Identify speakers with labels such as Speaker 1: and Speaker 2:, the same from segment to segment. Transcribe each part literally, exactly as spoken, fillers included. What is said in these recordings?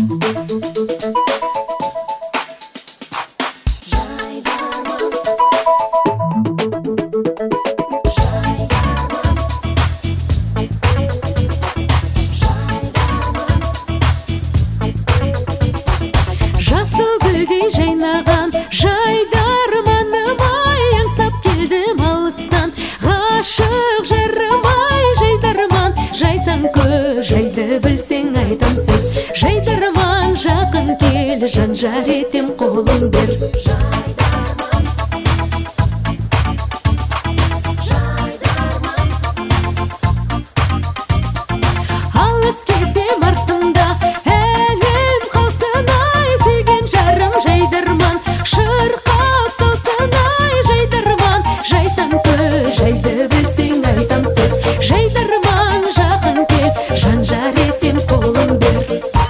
Speaker 1: Жасыл гүлдей жайнаған жайдарманым ай, аңсап келдім алыстан ғашық жарым ай. Жайдарман жайсаң көз, жайды білсең айтам сөз. Жайдарман жақын кел, жан жар етем қолың бер. Алыс кетсем артымда әлем қалсын ай, сүйген жарым жайдарман шырқап салсын ай. Жайдарман жайсаң көз, жайды білсең айтам сөз. Жайдарман жақын кел, жан жар етем қолың бер.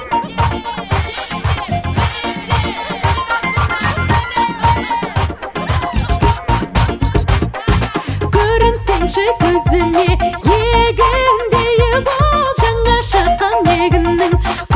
Speaker 1: Көрінсеңші көзіме егіндей боп, жаңа шыққан егіннің